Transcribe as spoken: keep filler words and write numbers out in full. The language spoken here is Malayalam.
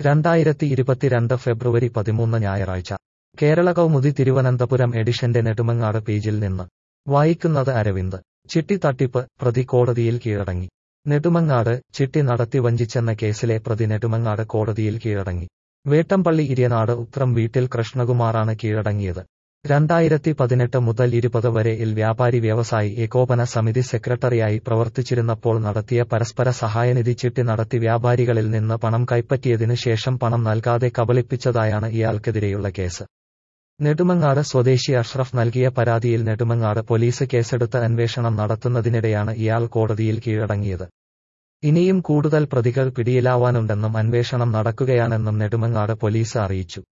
രണ്ടായിരത്തി ഇരുപത്തിരണ്ട് ഫെബ്രുവരി പതിമൂന്ന് ഞായറാഴ്ച കേരള കൗമുദി തിരുവനന്തപുരം എഡിഷന്റെ നെടുമങ്ങാട് പേജിൽ നിന്ന് വായിക്കുന്നത് അരവിന്ദ്. ചിട്ടി തട്ടിപ്പ് പ്രതി കോടതിയിൽ കീഴടങ്ങി. നെടുമങ്ങാട് ചിട്ടി നടത്തി വഞ്ചിച്ചെന്ന കേസിലെ പ്രതി നെടുമങ്ങാട് കോടതിയിൽ കീഴടങ്ങി. വേട്ടമ്പള്ളി ഇര്യനാട് ഉത്രം വീട്ടിൽ കൃഷ്ണകുമാറാണ് കീഴടങ്ങിയത്. രണ്ടായിരത്തി പതിനെട്ട് മുതൽ ഇരുപത് വരെ ഇൽ വ്യാപാരി വ്യവസായി ഏകോപന സമിതി സെക്രട്ടറിയായി പ്രവർത്തിച്ചിരുന്നപ്പോൾ നടത്തിയ പരസ്പര സഹായനിധി ചിട്ടി നടത്തി വ്യാപാരികളിൽ നിന്ന് പണം കൈപ്പറ്റിയതിനു ശേഷം പണം നൽകാതെ കബളിപ്പിച്ചതായാണ് ഇയാൾക്കെതിരെയുള്ള കേസ്. നെടുമങ്ങാട് സ്വദേശി അഷ്റഫ് നൽകിയ പരാതിയിൽ നെടുമങ്ങാട് പോലീസ് കേസെടുത്ത് അന്വേഷണം നടത്തുന്നതിനിടെയാണ് ഇയാൾ കോടതിയിൽ കീഴടങ്ങിയത്. ഇനിയും കൂടുതൽ പ്രതികൾ പിടിയിലാവാനുണ്ടെന്നും അന്വേഷണം നടക്കുകയാണെന്നും നെടുമങ്ങാട് പോലീസ് അറിയിച്ചു.